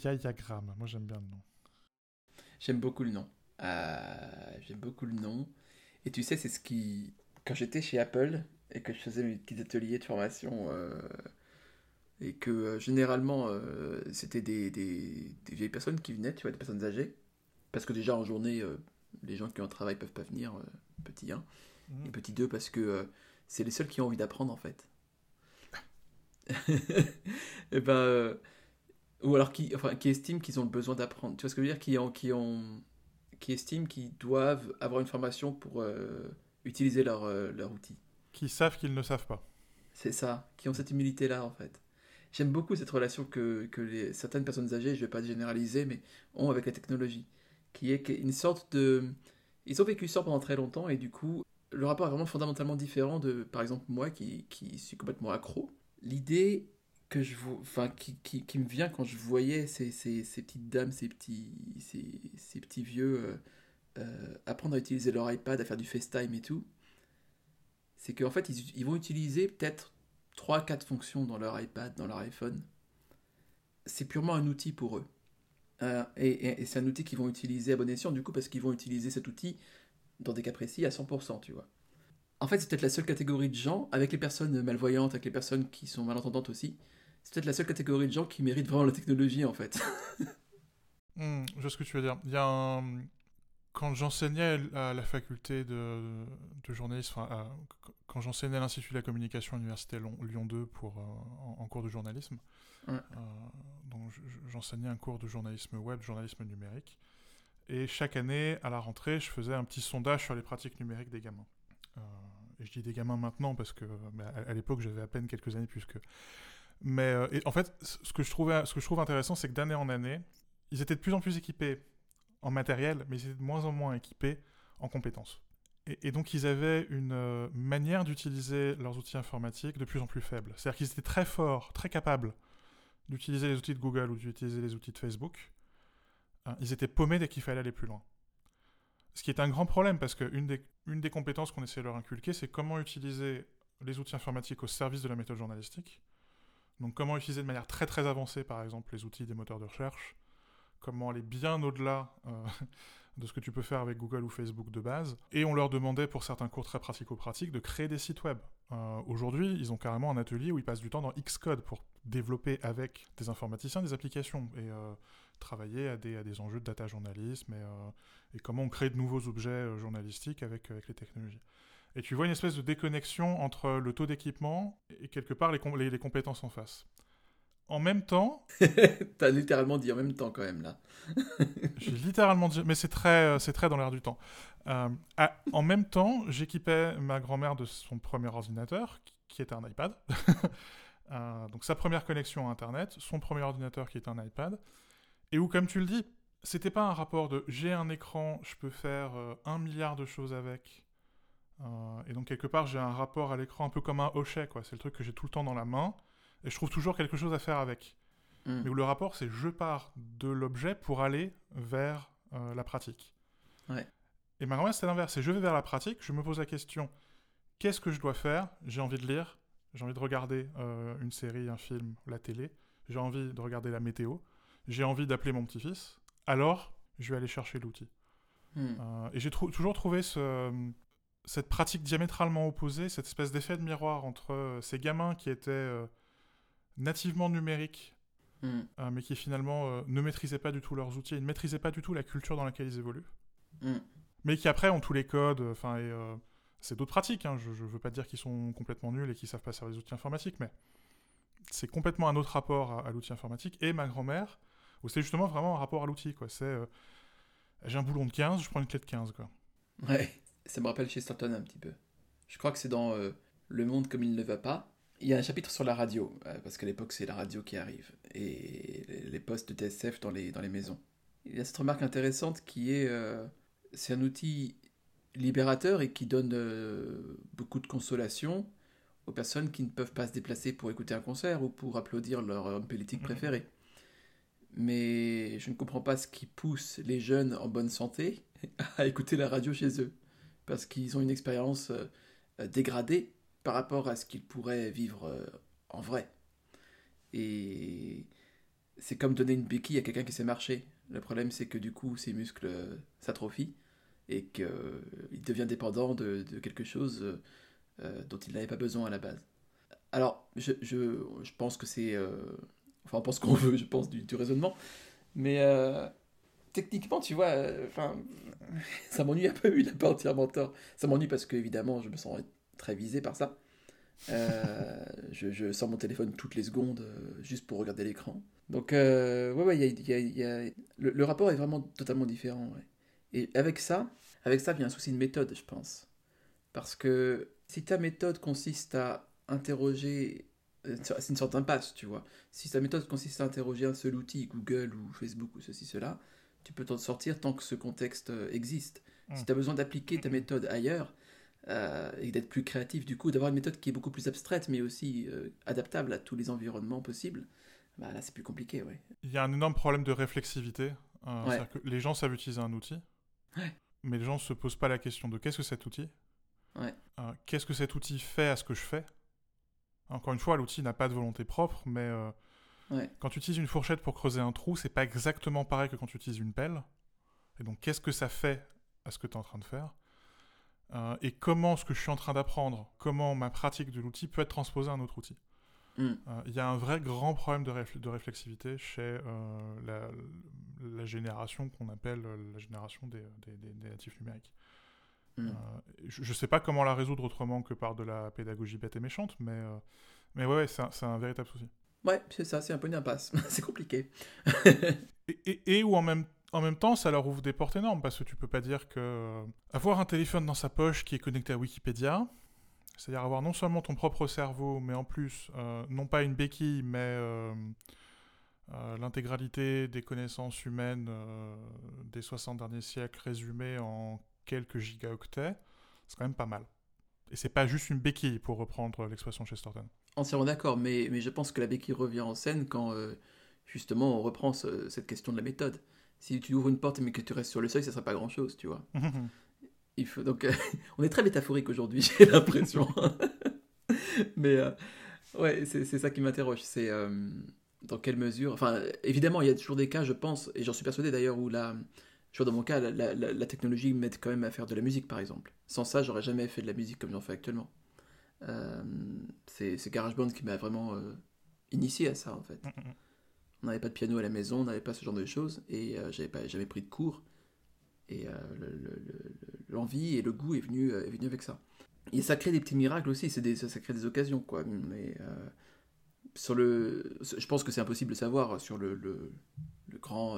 Yayagram. Moi, j'aime bien le nom. J'aime beaucoup le nom. J'aime beaucoup le nom. Et tu sais, c'est ce qui... Quand j'étais chez Apple et que je faisais mes petits ateliers de formation, et que généralement, c'était des vieilles personnes qui venaient, tu vois, des personnes âgées. Parce que déjà, en journée, les gens qui ont un travail peuvent pas venir, petit 1. Et Mhm. petit 2, parce que c'est les seuls qui ont envie d'apprendre, en fait. Et ben, ou alors qui estiment qu'ils ont le besoin d'apprendre. Tu vois ce que je veux dire? Qui estiment qu'ils doivent avoir une formation pour utiliser leur outil. Qui savent qu'ils ne savent pas. C'est ça, qui ont cette humilité-là en fait. J'aime beaucoup cette relation que certaines personnes âgées, je ne vais pas généraliser, mais ont avec la technologie. Qui est une sorte de... Ils ont vécu ça pendant très longtemps et du coup, le rapport est vraiment fondamentalement différent de, par exemple, moi qui suis complètement accro. L'idée qui me vient quand je voyais ces petites dames, ces petits vieux apprendre à utiliser leur iPad, à faire du FaceTime et tout, c'est qu'en fait, ils vont utiliser peut-être trois quatre fonctions dans leur iPad, dans leur iPhone. C'est purement un outil pour eux. Et c'est un outil qu'ils vont utiliser à bon escient, du coup, parce qu'ils vont utiliser cet outil dans des cas précis à 100%, tu vois. En fait, c'est peut-être la seule catégorie de gens, avec les personnes malvoyantes, avec les personnes qui sont malentendantes aussi, c'est peut-être la seule catégorie de gens qui méritent vraiment la technologie, en fait. Je vois ce que tu veux dire. Il y a un... Quand j'enseignais à la faculté de journalisme, quand j'enseignais à l'Institut de la communication à l'Université Lyon 2 en cours de journalisme, Ouais. euh, donc j'enseignais un cours de journalisme web, journalisme numérique. Et chaque année, à la rentrée, je faisais un petit sondage sur les pratiques numériques des gamins. Euh, et je dis des gamins maintenant parce que à l'époque, j'avais à peine quelques années plus que. Mais et en fait, ce que je trouve intéressant, c'est que d'année en année, ils étaient de plus en plus équipés en matériel, mais ils étaient de moins en moins équipés en compétences. Et donc ils avaient une manière d'utiliser leurs outils informatiques de plus en plus faible. C'est-à-dire qu'ils étaient très forts, très capables d'utiliser les outils de Google ou d'utiliser les outils de Facebook. Hein, ils étaient paumés dès qu'il fallait aller plus loin. Ce qui est un grand problème parce une des compétences qu'on essaie de leur inculquer, c'est comment utiliser les outils informatiques au service de la méthode journalistique. Donc comment utiliser de manière très très avancée, par exemple, les outils des moteurs de recherche, comment aller bien au-delà de ce que tu peux faire avec Google ou Facebook de base. Et on leur demandait, pour certains cours très pratico-pratiques, de créer des sites web. Aujourd'hui, ils ont carrément un atelier où ils passent du temps dans Xcode pour développer avec des informaticiens des applications et travailler à des enjeux de data journalisme et comment on crée de nouveaux objets journalistiques avec les technologies. Et tu vois une espèce de déconnexion entre le taux d'équipement et quelque part les compétences en face. En même temps, T'as littéralement dit en même temps, quand même, là. j'ai littéralement dit, mais c'est très dans l'air du temps. En même temps, j'équipais ma grand-mère de son premier ordinateur, qui était un iPad. Donc sa première connexion à Internet, son premier ordinateur qui est un iPad. Et où, comme tu le dis, c'était pas un rapport de j'ai un écran, je peux faire 1 milliard de choses avec. Et donc quelque part, j'ai un rapport à l'écran un peu comme un hochet, quoi. C'est le truc que j'ai tout le temps dans la main. Et je trouve toujours quelque chose à faire avec. Hmm. Mais où le rapport, c'est je pars de l'objet pour aller vers la pratique. Ouais. Et ma grand-mère, c'est l'inverse. C'est je vais vers la pratique, je me pose la question qu'est-ce que je dois faire? J'ai envie de lire, j'ai envie de regarder une série, un film, la télé, j'ai envie de regarder la météo, j'ai envie d'appeler mon petit-fils. Alors, je vais aller chercher l'outil. Hmm. Et j'ai toujours trouvé cette pratique diamétralement opposée, cette espèce d'effet de miroir entre ces gamins qui étaient nativement numériques Hmm. mais qui finalement ne maîtrisaient pas du tout leurs outils, ils ne maîtrisaient pas du tout la culture dans laquelle ils évoluent, Hmm. mais qui après ont tous les codes, c'est d'autres pratiques, hein, je ne veux pas dire qu'ils sont complètement nuls et qu'ils savent pas servir les outils informatiques, mais c'est complètement un autre rapport à l'outil informatique, et ma grand-mère, où c'est justement vraiment un rapport à l'outil, quoi, c'est j'ai un boulon de 15, je prends une clé de 15, quoi. Ouais. Ça me rappelle Chesterton un petit peu. Je crois que c'est dans Le Monde comme il ne va pas. Il y a un chapitre sur la radio, parce qu'à l'époque c'est la radio qui arrive, et les postes de TSF dans les maisons. Il y a cette remarque intéressante qui est, c'est un outil libérateur et qui donne beaucoup de consolation aux personnes qui ne peuvent pas se déplacer pour écouter un concert ou pour applaudir leur homme politique préféré. Mais je ne comprends pas ce qui pousse les jeunes en bonne santé à écouter la radio chez eux, parce qu'ils ont une expérience dégradée par rapport à ce qu'ils pourraient vivre en vrai. Et c'est comme donner une béquille à quelqu'un qui sait marcher. Le problème, c'est que du coup, ses muscles s'atrophient et qu'il devient dépendant de quelque chose dont il n'avait pas besoin à la base. Alors, je pense que c'est... enfin, on pense qu'on veut, je pense, du raisonnement. Mais techniquement, tu vois, enfin, ça m'ennuie un peu, il n'a pas entièrement tort. Ça m'ennuie parce que, évidemment, je me sens très visé par ça. Je sors mon téléphone toutes les secondes juste pour regarder l'écran. Donc, ouais, le rapport est vraiment totalement différent. Ouais. Et avec ça vient un souci de méthode, je pense. Parce que si ta méthode consiste à interroger, c'est une sorte d'impasse, tu vois. Si ta méthode consiste à interroger un seul outil, Google ou Facebook ou ceci, cela, tu peux t'en sortir tant que ce contexte existe. Si tu as besoin d'appliquer ta méthode ailleurs, et d'être plus créatif, du coup, d'avoir une méthode qui est beaucoup plus abstraite, mais aussi adaptable à tous les environnements possibles, bah là, c'est plus compliqué, ouais. Il y a un énorme problème de réflexivité. Ouais, C'est-à-dire que les gens savent utiliser un outil, ouais, mais les gens ne se posent pas la question de qu'est-ce que cet outil, ouais, qu'est-ce que cet outil fait à ce que je fais. Encore une fois, l'outil n'a pas de volonté propre, mais ouais. quand tu utilises une fourchette pour creuser un trou, c'est pas exactement pareil que quand tu utilises une pelle. Et donc, qu'est-ce que ça fait à ce que tu es en train de faire et comment ce que je suis en train d'apprendre, comment ma pratique de l'outil peut être transposée à un autre outil. Mm, Il y a un vrai grand problème de réflexivité chez la génération qu'on appelle la génération des natifs numériques. mm. Je ne sais pas comment la résoudre autrement que par de la pédagogie bête et méchante, mais ouais, c'est un véritable souci. Ouais, c'est ça, c'est un peu une impasse. C'est compliqué. Et où en même temps, ça leur ouvre des portes énormes, parce que tu peux pas dire que avoir un téléphone dans sa poche qui est connecté à Wikipédia, c'est-à-dire avoir non seulement ton propre cerveau, mais en plus, non pas une béquille, mais l'intégralité des connaissances humaines des 60 derniers siècles résumées en quelques gigaoctets, c'est quand même pas mal. Et c'est pas juste une béquille, pour reprendre l'expression de Chesterton. Entièrement d'accord, mais je pense que la béquille revient en scène quand, justement, on reprend cette question de la méthode. Si tu ouvres une porte mais que tu restes sur le seuil, ça ne sera pas grand-chose, tu vois. Il faut, donc, on est très métaphorique aujourd'hui, j'ai l'impression. Mais ouais, c'est ça qui m'interroge. C'est dans quelle mesure. Enfin, évidemment, il y a toujours des cas, je pense, et j'en suis persuadé d'ailleurs, où je vois dans mon cas, la technologie m'aide quand même à faire de la musique, par exemple. Sans ça, j'aurais jamais fait de la musique comme j'en fais actuellement. Euh, c'est GarageBand qui m'a vraiment initié à ça, en fait. On n'avait pas de piano à la maison, on n'avait pas ce genre de choses, et j'avais jamais pris de cours. Et l'envie et le goût est venu avec ça. Et ça crée des petits miracles aussi, ça crée des occasions, quoi. Mais je pense que c'est impossible de savoir sur le grand,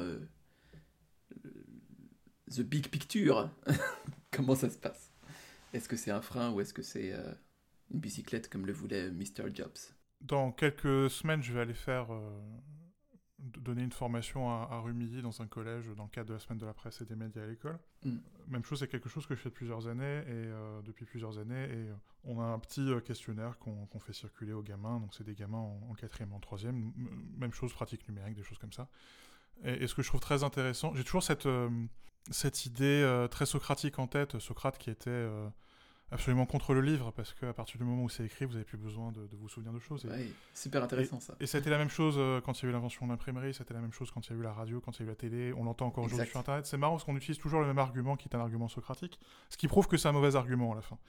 the big picture, comment ça se passe. Est-ce que c'est un frein ou est-ce que c'est une bicyclette comme le voulait Mr. Jobs? Dans quelques semaines, je vais aller donner une formation à Rumilly dans un collège dans le cadre de la semaine de la presse et des médias à l'école. Mm. Même chose, c'est quelque chose que je fais depuis plusieurs années, et on a un petit questionnaire qu'on fait circuler aux gamins, donc c'est des gamins en 4e, en 3e, même chose, pratique numérique, des choses comme ça. Et ce que je trouve très intéressant, j'ai toujours cette idée très socratique en tête, Socrate qui était absolument contre le livre, parce qu'à partir du moment où c'est écrit, vous n'avez plus besoin de vous souvenir de choses. Ouais, super intéressant ça. Et c'était la même chose quand il y a eu l'invention de l'imprimerie, c'était la même chose quand il y a eu la radio, quand il y a eu la télé, on l'entend encore aujourd'hui Exact. sur Internet. C'est marrant parce qu'on utilise toujours le même argument qui est un argument socratique, ce qui prouve que c'est un mauvais argument à la fin.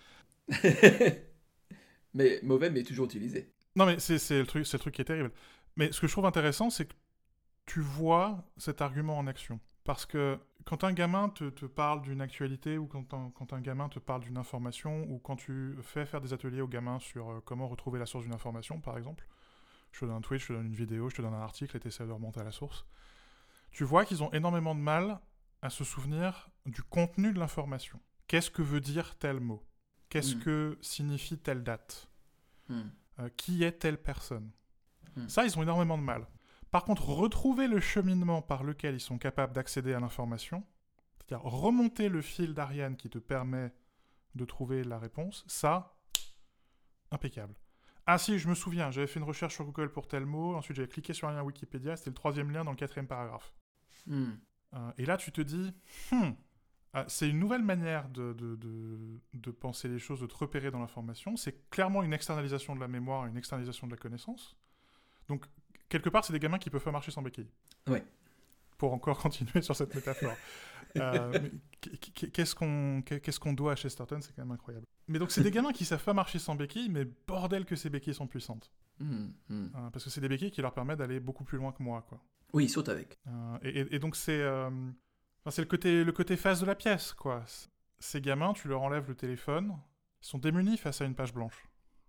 Mais mauvais, mais toujours utilisé. Non mais c'est le truc qui est terrible. Mais ce que je trouve intéressant, c'est que tu vois cet argument en action. Parce que quand un gamin te parle d'une actualité, ou quand un gamin te parle d'une information, ou quand tu fais faire des ateliers aux gamins sur comment retrouver la source d'une information, par exemple, je te donne un tweet, je te donne une vidéo, je te donne un article et tu essaies de remonter à la source, tu vois qu'ils ont énormément de mal à se souvenir du contenu de l'information. Qu'est-ce que veut dire tel mot? Qu'est-ce que signifie telle date? Qui est telle personne? Ça, ils ont énormément de mal. Par contre, retrouver le cheminement par lequel ils sont capables d'accéder à l'information, c'est-à-dire remonter le fil d'Ariane qui te permet de trouver la réponse, ça, impeccable. Ah si, je me souviens, j'avais fait une recherche sur Google pour tel mot, ensuite j'avais cliqué sur un lien Wikipédia, c'était le 3e lien dans le 4e paragraphe. Et là, tu te dis, c'est une nouvelle manière de penser les choses, de te repérer dans l'information. C'est clairement une externalisation de la mémoire, une externalisation de la connaissance. Donc, quelque part, c'est des gamins qui peuvent pas marcher sans béquilles. Ouais. Pour encore continuer sur cette métaphore. Mais qu'est-ce qu'on doit à Chesterton, c'est quand même incroyable. Mais donc, c'est des gamins qui savent pas marcher sans béquilles, mais bordel que ces béquilles sont puissantes. Parce que c'est des béquilles qui leur permettent d'aller beaucoup plus loin que moi, quoi. Oui, ils sautent avec. Et donc, c'est le côté face de la pièce, quoi. Ces gamins, tu leur enlèves le téléphone, ils sont démunis face à une page blanche.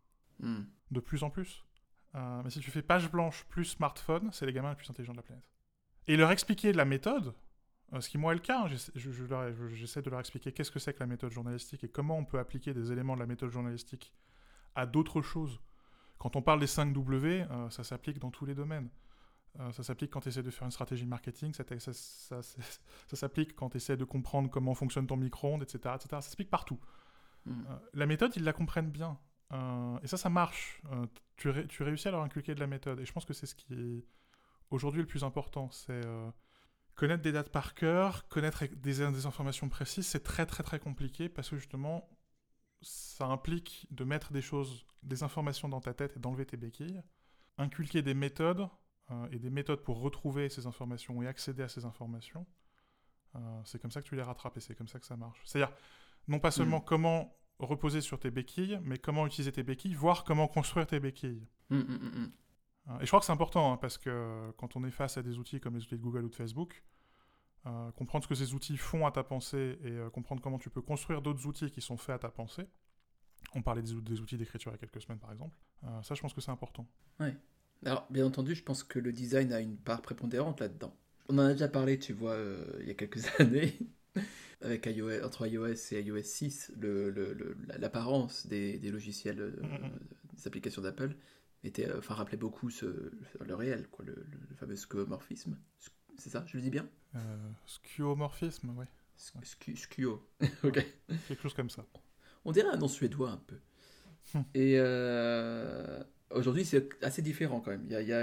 De plus en plus. Mais si tu fais page blanche plus smartphone, c'est les gamins les plus intelligents de la planète. Et leur expliquer la méthode, ce qui moi est le cas, j'essaie de leur expliquer qu'est-ce que c'est que la méthode journalistique et comment on peut appliquer des éléments de la méthode journalistique à d'autres choses. Quand on parle des 5 W, ça s'applique dans tous les domaines. Ça s'applique quand tu essaies de faire une stratégie marketing, ça s'applique quand tu essaies de comprendre comment fonctionne ton micro-ondes, etc., etc. Ça s'applique partout. La méthode, ils la comprennent bien. Et ça marche. Tu réussis à leur inculquer de la méthode. Et je pense que c'est ce qui est aujourd'hui le plus important. C'est connaître des dates par cœur, connaître des informations précises. C'est très très très compliqué parce que justement, ça implique de mettre des informations dans ta tête et d'enlever tes béquilles. Inculquer des méthodes et des méthodes pour retrouver ces informations et accéder à ces informations. C'est comme ça que tu les rattrapes et c'est comme ça que ça marche. C'est-à-dire, non pas seulement comment reposer sur tes béquilles, mais comment utiliser tes béquilles, voire comment construire tes béquilles. Et je crois que c'est important, parce que quand on est face à des outils comme les outils de Google ou de Facebook, comprendre ce que ces outils font à ta pensée et comprendre comment tu peux construire d'autres outils qui sont faits à ta pensée. On parlait des outils d'écriture il y a quelques semaines, par exemple. Ça, je pense que c'est important. Ouais. Alors, bien entendu, je pense que le design a une part prépondérante là-dedans. On en a déjà parlé, tu vois, il y a quelques années, avec entre iOS et iOS 6, l'apparence des logiciels, des applications d'Apple rappelait beaucoup le réel, quoi, le fameux skeuomorphisme. C'est ça, je le dis bien? Skeuomorphisme, oui. Skeuo, ok. Quelque chose comme ça. On dirait un nom suédois un peu. Et aujourd'hui, c'est assez différent quand même.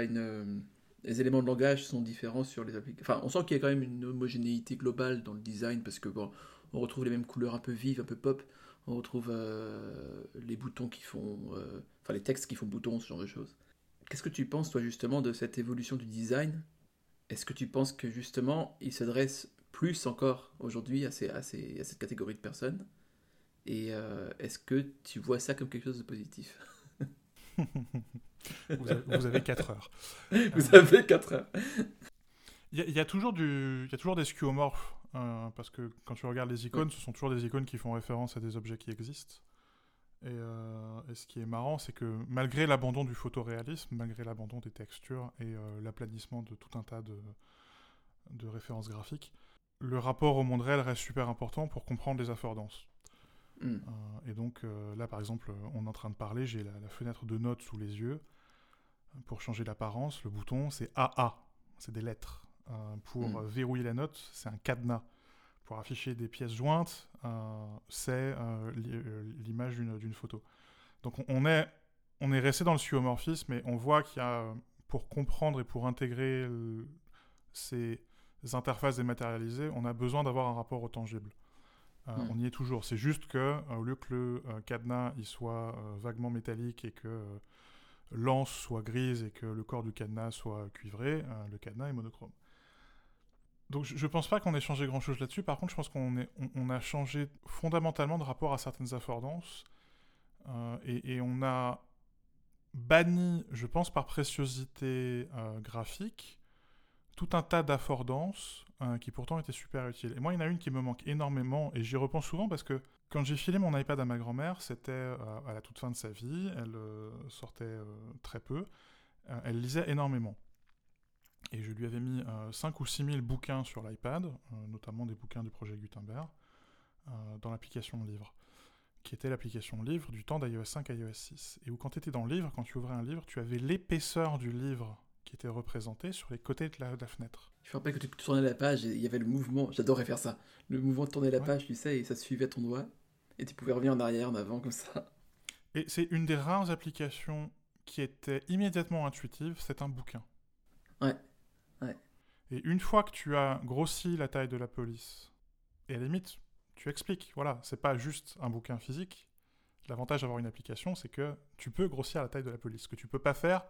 Les éléments de langage sont différents sur les applications. Enfin, on sent qu'il y a quand même une homogénéité globale dans le design parce que on retrouve les mêmes couleurs un peu vives, un peu pop. On retrouve les boutons qui font... les textes qui font boutons, ce genre de choses. Qu'est-ce que tu penses, toi, justement, de cette évolution du design? Est-ce que tu penses que, justement, il s'adresse plus encore aujourd'hui à cette catégorie de personnes? Et est-ce que tu vois ça comme quelque chose de positif? Vous avez 4 heures. Vous avez 4 heures. Il y a toujours des skeuomorphes, parce que quand tu regardes les icônes, ce sont toujours des icônes qui font référence à des objets qui existent. Et ce qui est marrant, c'est que malgré l'abandon du photoréalisme, malgré l'abandon des textures et l'aplanissement de tout un tas de références graphiques, le rapport au monde réel reste super important pour comprendre les affordances. Et donc là, par exemple, on est en train de parler, j'ai la fenêtre de notes sous les yeux. Pour changer l'apparence, le bouton, c'est AA, c'est des lettres. Pour verrouiller la note, c'est un cadenas. Pour afficher des pièces jointes, c'est l'image d'une photo. Donc on est resté dans le skeuomorphisme, mais on voit qu'il y a, pour comprendre et pour intégrer ces interfaces dématérialisées, on a besoin d'avoir un rapport au tangible. On y est toujours. C'est juste que, au lieu que le cadenas il soit vaguement métallique et que l'anse soit grise et que le corps du cadenas soit cuivré, le cadenas est monochrome. Donc je pense pas qu'on ait changé grand-chose là-dessus. Par contre, je pense qu'on a changé fondamentalement de rapport à certaines affordances. Et on a banni, je pense par préciosité graphique, tout un tas d'affordances qui pourtant étaient super utiles. Et moi, il y en a une qui me manque énormément, et j'y repense souvent parce que quand j'ai filé mon iPad à ma grand-mère, c'était à la toute fin de sa vie, elle sortait très peu, elle lisait énormément. Et je lui avais mis 5 ou 6 000 bouquins sur l'iPad, notamment des bouquins du projet Gutenberg, dans l'application Livre, qui était l'application Livre du temps d'iOS 5 à iOS 6. Et où quand tu étais dans le livre, quand tu ouvrais un livre, tu avais l'épaisseur du livre qui était représentée sur les côtés de la fenêtre. Je me rappelle que tu tournais la page et il y avait le mouvement, j'adorais faire ça, le mouvement de tourner la page, tu sais, et ça suivait ton doigt, et tu pouvais revenir en arrière, en avant, comme ça. Et c'est une des rares applications qui était immédiatement intuitive, c'est un bouquin. Ouais. Et une fois que tu as grossi la taille de la police, et à la limite, tu expliques, voilà, c'est pas juste un bouquin physique. L'avantage d'avoir une application, c'est que tu peux grossir la taille de la police. Ce que tu peux pas faire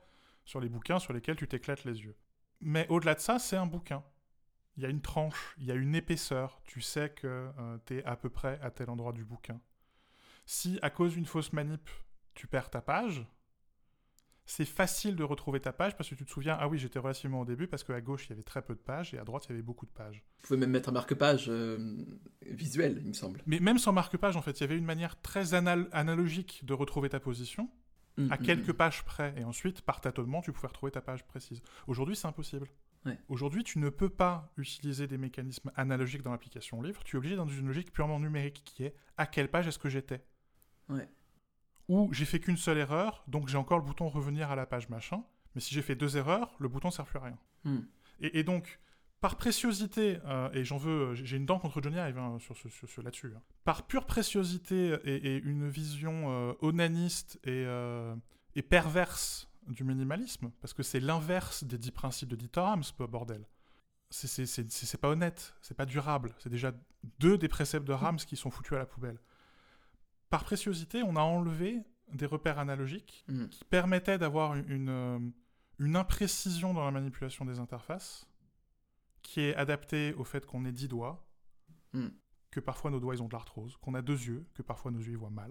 sur les bouquins sur lesquels tu t'éclates les yeux. Mais au-delà de ça, c'est un bouquin. Il y a une tranche, il y a une épaisseur. Tu sais que tu es à peu près à tel endroit du bouquin. Si, à cause d'une fausse manip, tu perds ta page, c'est facile de retrouver ta page parce que tu te souviens, ah oui, j'étais relativement au début parce qu'à gauche, il y avait très peu de pages et à droite, il y avait beaucoup de pages. Vous pouvez même mettre un marque-page visuel, il me semble. Mais même sans marque-page, en fait, il y avait une manière très analogique de retrouver ta position, à quelques pages près. Et ensuite, par tâtonnement, tu pouvais retrouver ta page précise. Aujourd'hui, c'est impossible. Ouais. Aujourd'hui, tu ne peux pas utiliser des mécanismes analogiques dans l'application livre. Tu es obligé dans une logique purement numérique qui est à quelle page est-ce que j'étais. Ouais. Ou j'ai fait qu'une seule erreur, donc j'ai encore le bouton revenir à la page machin. Mais si j'ai fait 2 erreurs, le bouton ne sert plus à rien. Et donc, par préciosité, et j'ai une dent contre Johnny Ive sur là-dessus. Hein. Par pure préciosité et une vision onaniste et perverse du minimalisme, parce que c'est l'inverse des 10 principes de Dieter Rams, ce bordel. C'est pas honnête, c'est pas durable. C'est déjà 2 des préceptes de Rams qui sont foutus à la poubelle. Par préciosité, on a enlevé des repères analogiques qui permettaient d'avoir une imprécision dans la manipulation des interfaces qui est adaptée au fait qu'on ait 10 doigts, que parfois nos doigts ils ont de l'arthrose, qu'on a 2 yeux, que parfois nos yeux ils voient mal.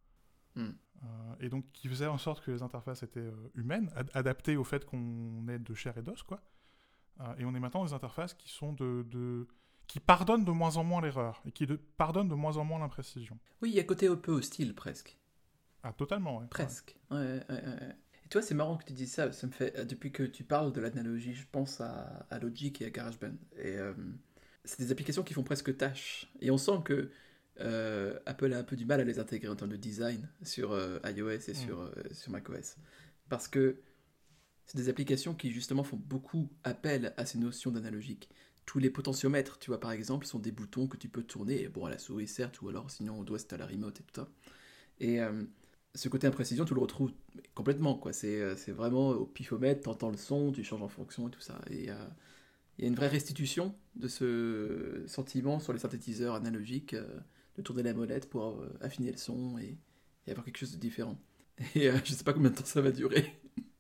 Et donc qui faisait en sorte que les interfaces étaient humaines, adaptées au fait qu'on est de chair et d'os, quoi. Et on est maintenant dans des interfaces qui sont qui pardonnent de moins en moins l'erreur, et qui pardonnent de moins en moins l'imprécision. Oui, il y a un côté un peu hostile, presque. Ah, totalement, ouais. Presque. Ouais. Et toi, c'est marrant que tu dises ça. Ça me fait, depuis que tu parles de l'analogie, je pense à Logic et à GarageBand. Et c'est des applications qui font presque tâche. Et on sent que Apple a un peu du mal à les intégrer en termes de design sur iOS et sur macOS. Parce que c'est des applications qui, justement, font beaucoup appel à ces notions d'analogique. Tous les potentiomètres, tu vois, par exemple, sont des boutons que tu peux tourner, bon, à la souris, certes, ou alors sinon au doigt, c'est à la remote et tout ça. Et ce côté imprécision, tu le retrouves complètement, quoi. C'est vraiment au pifomètre, t'entends le son, tu changes en fonction et tout ça. Et il y a une vraie restitution de ce sentiment sur les synthétiseurs analogiques, de tourner la molette pour affiner le son et avoir quelque chose de différent. Et je sais pas combien de temps ça va durer.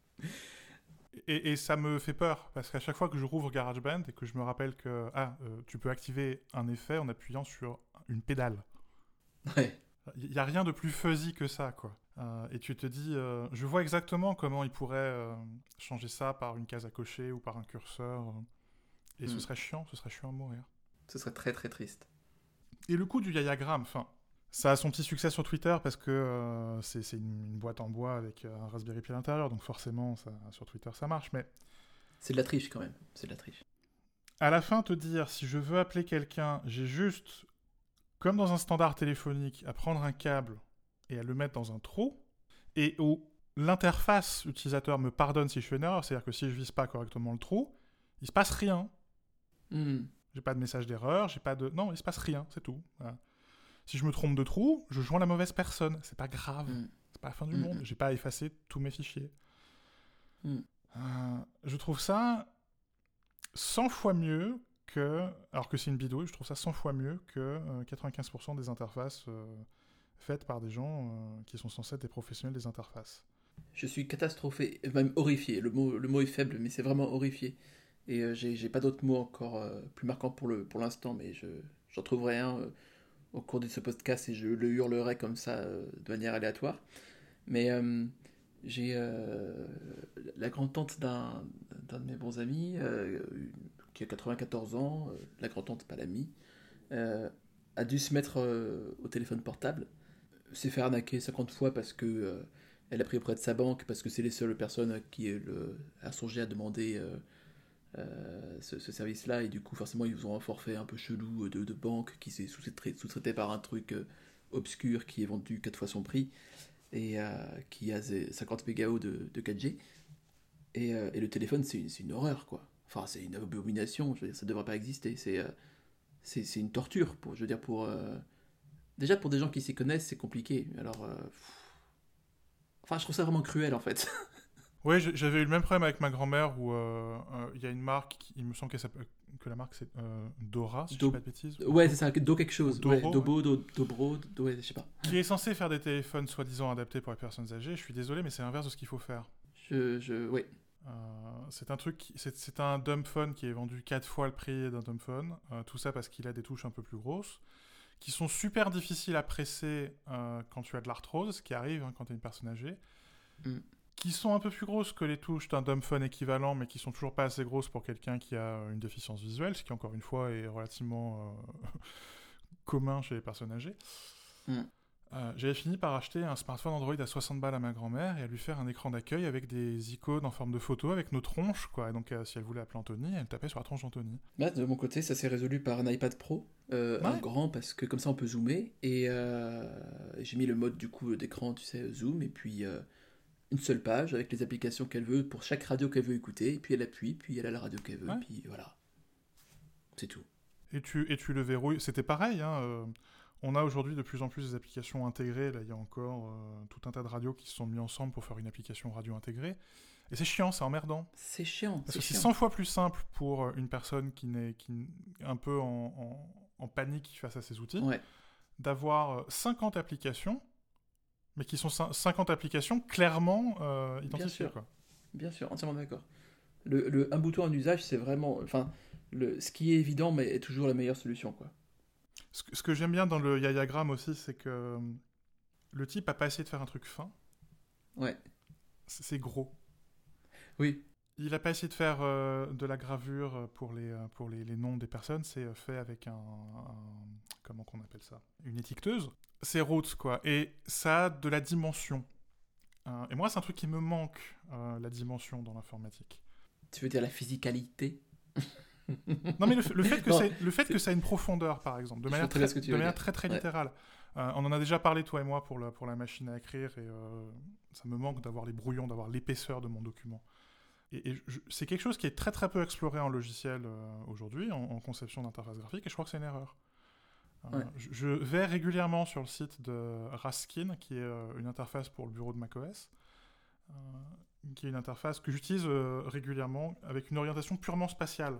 Et ça me fait peur, parce qu'à chaque fois que je rouvre GarageBand et que je me rappelle que tu peux activer un effet en appuyant sur une pédale. Ouais. Il n'y a rien de plus fuzzy que ça, quoi. Et tu te dis, je vois exactement comment ils pourraient changer ça par une case à cocher ou par un curseur. Et ce serait chiant à mourir. Ce serait très très triste. Et le coup du yayagramme, enfin, ça a son petit succès sur Twitter parce que c'est une boîte en bois avec un Raspberry Pi à l'intérieur, donc forcément, sur Twitter, ça marche, mais... C'est de la triche, quand même. C'est de la triche. À la fin, te dire, si je veux appeler quelqu'un, j'ai juste, comme dans un standard téléphonique, à prendre un câble et à le mettre dans un trou, et où l'interface utilisateur me pardonne si je fais une erreur, c'est-à-dire que si je vise pas correctement le trou, il se passe rien. J'ai pas de message d'erreur, non, il se passe rien, c'est tout. Voilà. Si je me trompe de trou, je joins la mauvaise personne. C'est pas grave. C'est pas la fin du monde. J'ai pas à effacer tous mes fichiers. Je trouve ça 100 fois mieux que... Alors que c'est une bidouille, je trouve ça 100 fois mieux que 95% des interfaces faites par des gens qui sont censés être des professionnels des interfaces. Je suis catastrophé, même horrifié. Le mot est faible, mais c'est vraiment horrifié. Et j'ai pas d'autres mots encore plus marquants pour l'instant, mais j'en trouverai un au cours de ce podcast et je le hurlerai comme ça de manière aléatoire. Mais j'ai la grand-tante d'un de mes bons amis qui a 94 ans, la grand-tante, pas l'amie, a dû se mettre au téléphone portable, s'est fait arnaquer 50 fois parce que elle a pris auprès de sa banque, parce que c'est les seules personnes qui a songé à demander ce service-là, et du coup forcément ils ont un forfait un peu chelou de banque qui s'est sous-traité par un truc obscur qui est vendu 4 fois son prix et qui a 50 mégaos de 4G et le téléphone c'est une horreur, quoi. Enfin c'est une abomination, je veux dire, ça devrait pas exister, c'est une torture pour, je veux dire, déjà pour des gens qui s'y connaissent c'est compliqué, alors enfin je trouve ça vraiment cruel en fait. Oui, j'avais eu le même problème avec ma grand-mère où il y a une marque, il me semble que la marque c'est Dora, si je ne dis pas de bêtises. Ouais, c'est ça, Do quelque chose. Doro, ouais, Dobo, Dobro, ouais, je sais pas. Qui est censé faire des téléphones soi-disant adaptés pour les personnes âgées. Je suis désolé, mais c'est l'inverse de ce qu'il faut faire. Oui. C'est un truc, c'est un dumb phone qui est vendu 4 fois le prix d'un dumb phone. Tout ça parce qu'il a des touches un peu plus grosses, qui sont super difficiles à presser quand tu as de l'arthrose, ce qui arrive quand tu es une personne âgée, Mm. qui sont un peu plus grosses que les touches d'un dumb phone équivalent, mais qui sont toujours pas assez grosses pour quelqu'un qui a une déficience visuelle, ce qui encore une fois est relativement commun chez les personnes âgées. Mm. J'avais fini par acheter un smartphone Android à 60 balles à ma grand-mère et à lui faire un écran d'accueil avec des icônes en forme de photo avec nos tronches, quoi. Et donc, si elle voulait appeler Anthony, elle tapait sur la tronche d'Anthony. Là, de mon côté, ça s'est résolu par un iPad Pro, un Ouais. grand, parce que comme ça on peut zoomer. Et j'ai mis le mode du coup d'écran, tu sais, zoom, et puis une seule page avec les applications qu'elle veut pour chaque radio qu'elle veut écouter. Et puis elle appuie, puis elle a la radio qu'elle veut, Ouais. puis voilà. C'est tout. Et tu le verrouilles. C'était pareil, hein. On a aujourd'hui de plus en plus des applications intégrées. Là, il y a encore tout un tas de radios qui se sont mis ensemble pour faire une application radio intégrée. Et c'est chiant, c'est emmerdant. C'est chiant, Parce c'est que c'est chiant. 100 fois plus simple pour une personne qui est un peu en panique face à ces outils, Ouais, d'avoir 50 applications, mais qui sont 50 applications clairement identifiées. sûr. Quoi. bien sûr, entièrement d'accord. Un bouton en usage, c'est vraiment. Enfin, ce qui est évident, mais est toujours la meilleure solution, quoi. Ce que j'aime bien dans le Yayagram aussi, c'est que le type a pas essayé de faire un truc fin. Ouais, C'est gros. oui, Il a pas essayé de faire de la gravure pour les noms des personnes. C'est fait avec comment qu'on appelle ça, une étiqueteuse. C'est roots, quoi. Et ça a de la dimension. Et moi, c'est un truc qui me manque, la dimension dans l'informatique. tu veux dire la physicalité? Non, mais le fait que Non, que ça ait une profondeur, par exemple, de je manière vois très bien ce que tu de veux manière dire. très très Ouais. littérale. On en a déjà parlé, toi et moi, pour la machine à écrire, et ça me manque d'avoir les brouillons, d'avoir l'épaisseur de mon document. Et c'est quelque chose qui est très très peu exploré en logiciel aujourd'hui, en conception d'interface graphique, et je crois que c'est une erreur. Ouais. Je vais régulièrement sur le site de Raskin, qui est une interface pour le bureau de macOS, qui est une interface que j'utilise régulièrement avec une orientation purement spatiale.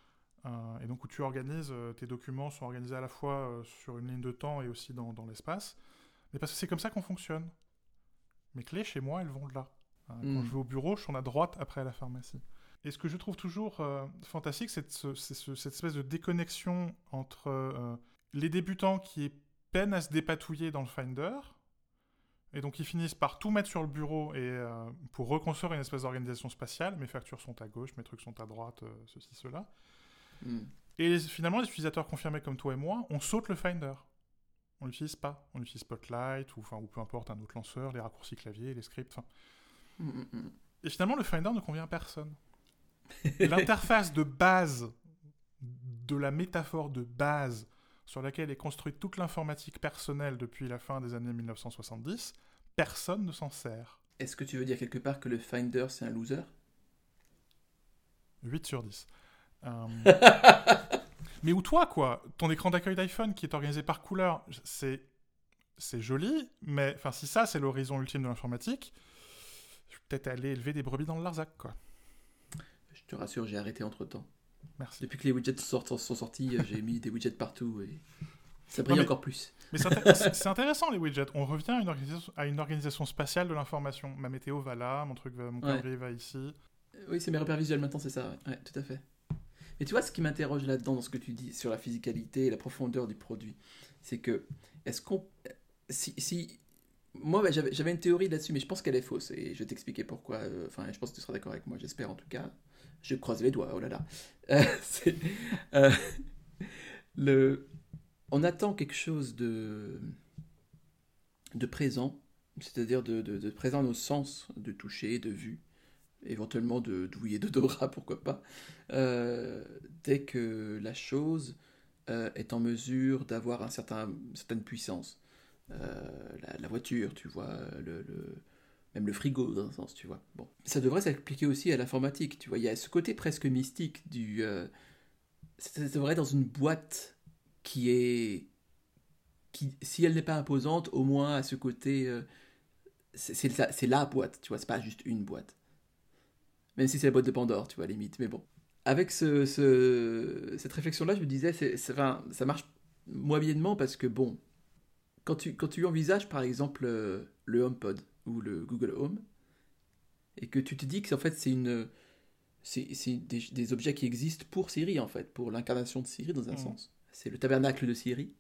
Et donc où tu organises, tes documents sont organisés à la fois sur une ligne de temps et aussi dans l'espace. Mais parce que c'est comme ça qu'on fonctionne. Mes clés chez moi, elles vont de là. Quand je vais au bureau, je suis à droite après la pharmacie. Et ce que je trouve toujours fantastique, c'est cette espèce de déconnexion entre les débutants qui peinent à se dépatouiller dans le Finder, et donc ils finissent par tout mettre sur le bureau et pour reconstruire une espèce d'organisation spatiale. Mes factures sont à gauche, mes trucs sont à droite, ceci, cela. Et finalement, les utilisateurs confirmés comme toi et moi, on saute le Finder. On l'utilise pas. On utilise Spotlight ou peu importe un autre lanceur, les raccourcis clavier, les scripts. Et finalement, le Finder ne convient à personne. L'interface de base, de la métaphore de base sur laquelle est construite toute l'informatique personnelle depuis la fin des années 1970, personne ne s'en sert. Est-ce que tu veux dire quelque part que le Finder, c'est un loser? 8 sur 10. Mais ou toi, quoi, ton écran d'accueil d'iPhone qui est organisé par couleur, c'est joli, mais si ça c'est l'horizon ultime de l'informatique, je vais peut-être aller élever des brebis dans le Larzac, quoi. Je te rassure, j'ai arrêté entre-temps. Merci. Depuis que les widgets sont sortis, j'ai mis des widgets partout et ça brille encore plus. Mais c'est intéressant les widgets. On revient à une organisation spatiale de l'information. Ma météo va là, mon calendrier va ici. Oui, c'est mes repères visuels maintenant, c'est ça. Ouais, tout à fait. Mais tu vois, ce qui m'interroge là-dedans, dans ce que tu dis sur la physicalité et la profondeur du produit, c'est que, est-ce qu'on... Moi, j'avais une théorie là-dessus, mais je pense qu'elle est fausse, et je vais t'expliquer pourquoi. Je pense que tu seras d'accord avec moi, j'espère en tout cas. Je croise les doigts, oh là là. C'est, on attend quelque chose de présent, c'est-à-dire de présent à nos sens, de toucher, de vue, éventuellement d'ouïe et d'odorat, pourquoi pas, dès que la chose est en mesure d'avoir certaine puissance. La voiture, tu vois, même le frigo, dans un sens, tu vois. Bon. Ça devrait s'appliquer aussi à l'informatique, tu vois. Il y a ce côté presque mystique ça devrait être dans une boîte qui, si elle n'est pas imposante, au moins à ce côté... c'est la boîte, tu vois, c'est pas juste une boîte. Même si c'est la boîte de Pandore, tu vois, limite. Mais bon. Avec cette réflexion-là, je me disais, ça marche moyennement parce que, bon, quand tu envisages, par exemple, le HomePod ou le Google Home, et que tu te dis que en fait c'est des objets qui existent pour Siri en fait, pour l'incarnation de Siri dans un sens. C'est le tabernacle de Siri.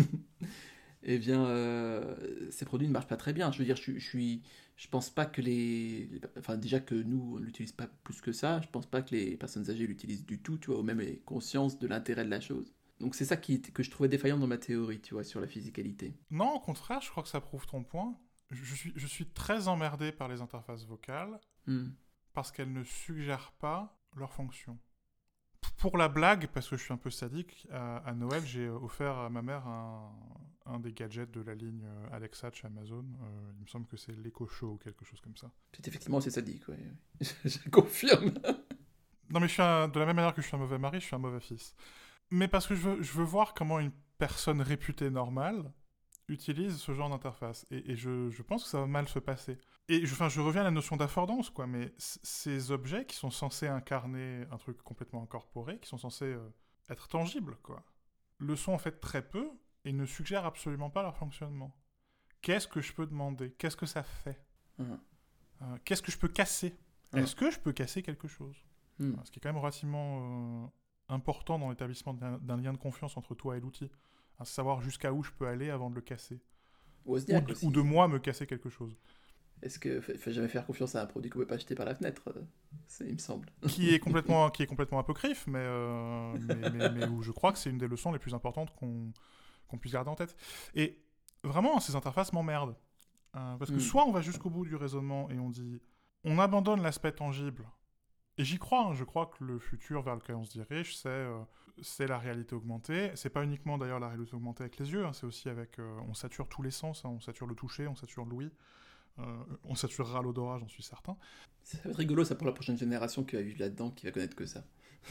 Eh bien, ces produits ne marchent pas très bien. Je veux dire, je pense pas que enfin déjà que nous on l'utilise pas plus que ça. Je pense pas que les personnes âgées l'utilisent du tout, tu vois, ou même aient conscience de l'intérêt de la chose. Donc c'est ça que je trouvais défaillant dans ma théorie, tu vois, sur la physicalité. Non, au contraire, je crois que ça prouve ton point. Je suis très emmerdé par les interfaces vocales Hmm. parce qu'elles ne suggèrent pas leur fonction. Pour la blague, parce que je suis un peu sadique, à Noël, j'ai offert à ma mère un des gadgets de la ligne Alexa de chez Amazon. Il me semble que c'est l'Echo Show ou quelque chose comme ça. C'est effectivement assez sadique, ouais. Je confirme. Non, mais de la même manière que je suis un mauvais mari, je suis un mauvais fils. Mais parce que je veux voir comment une personne réputée normale utilise ce genre d'interface. Et je pense que ça va mal se passer. Et je reviens à la notion d'affordance, quoi. Mais ces objets qui sont censés incarner un truc complètement incorporé, qui sont censés être tangibles, quoi, le sont en fait très peu et ne suggèrent absolument pas leur fonctionnement. Qu'est-ce que je peux demander? Qu'est-ce que ça fait? Qu'est-ce que je peux casser? Est-ce que je peux casser quelque chose? Ce qui est quand même relativement important dans l'établissement d'un lien de confiance entre toi et l'outil. À savoir jusqu'à où je peux aller avant de le casser. Wozniak aussi. Ou de moi me casser quelque chose. Est-ce que faut jamais faire confiance à un produit qu'on ne peut pas acheter par la fenêtre, il me semble. Qui est complètement apocryphe, mais où je crois que c'est une des leçons les plus importantes qu'on puisse garder en tête. Et vraiment, ces interfaces m'emmerdent. Parce que soit on va jusqu'au bout du raisonnement et on dit on abandonne l'aspect tangible. Et j'y crois, hein, je crois que le futur vers lequel on se dirige, c'est la réalité augmentée. C'est pas uniquement d'ailleurs la réalité augmentée avec les yeux, hein, c'est aussi avec. On sature tous les sens, hein, on sature le toucher, on sature l'ouïe, on saturera l'odorat, j'en suis certain. Ça va être rigolo ça pour la prochaine génération qui va vivre là-dedans, qui va connaître que ça.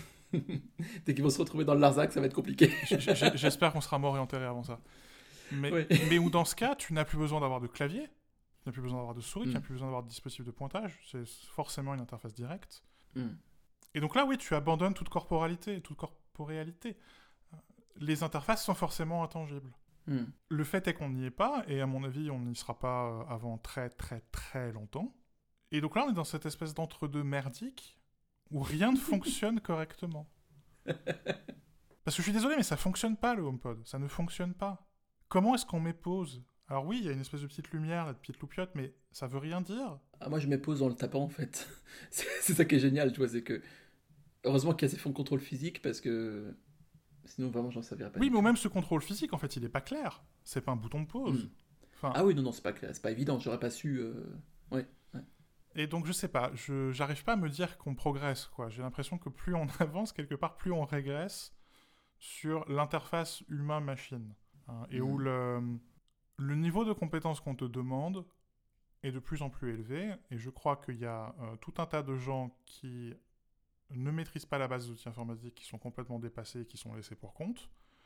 Dès qu'ils vont se retrouver dans le Larzac, ça va être compliqué. J'espère qu'on sera mort et enterré avant ça. Mais où dans ce cas, tu n'as plus besoin d'avoir de clavier, tu n'as plus besoin d'avoir de souris, tu n'as plus besoin d'avoir de dispositif de pointage, c'est forcément une interface directe. Et donc là, oui, tu abandonnes toute corporalité, toute corporéalité. Les interfaces sont forcément intangibles. Le fait est qu'on n'y est pas, et à mon avis, on n'y sera pas avant très très très longtemps. Et donc là, on est dans cette espèce d'entre-deux merdique où rien ne fonctionne correctement. Parce que je suis désolé, mais ça fonctionne pas le HomePod, ça ne fonctionne pas. Comment est-ce qu'on met pause? Alors oui, il y a une espèce de petite lumière, de petite loupiote, mais ça veut rien dire. Ah, moi je mets pause en le tapant en fait. C'est ça qui est génial, tu vois, c'est que heureusement qu'il y a ces fonds de contrôle physique parce que sinon vraiment j'en servirais pas. Oui, mais même ce contrôle physique, en fait, il est pas clair. C'est pas un bouton de pause. Enfin... Ah oui, non, c'est pas clair, c'est pas évident, j'aurais pas su. Ouais. Et donc je sais pas, j'arrive pas à me dire qu'on progresse, quoi. J'ai l'impression que plus on avance quelque part, plus on régresse sur l'interface humain-machine. Et où le niveau de compétence qu'on te demande est de plus en plus élevé. Et je crois qu'il y a tout un tas de gens qui ne maîtrisent pas la base des outils informatiques, qui sont complètement dépassés et qui sont laissés pour compte.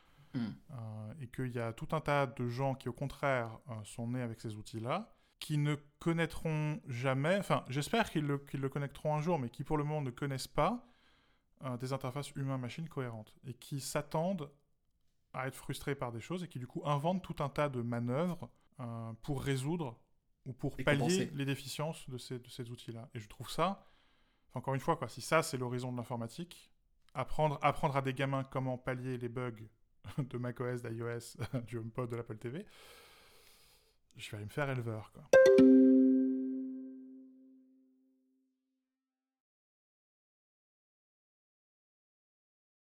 Et qu'il y a tout un tas de gens qui, au contraire, sont nés avec ces outils-là, qui ne connaîtront jamais, enfin, j'espère qu'ils le connaîtront un jour, mais qui, pour le moment, ne connaissent pas des interfaces humain-machine cohérentes, et qui s'attendent à être frustrés par des choses, et qui, du coup, inventent tout un tas de manœuvres pour résoudre ou pour pallier les déficiences de ces outils-là. Et je trouve ça, encore une fois, quoi, si ça, c'est l'horizon de l'informatique, apprendre à des gamins comment pallier les bugs de macOS, d'iOS, du HomePod, de l'Apple TV, je vais aller me faire éleveur, quoi.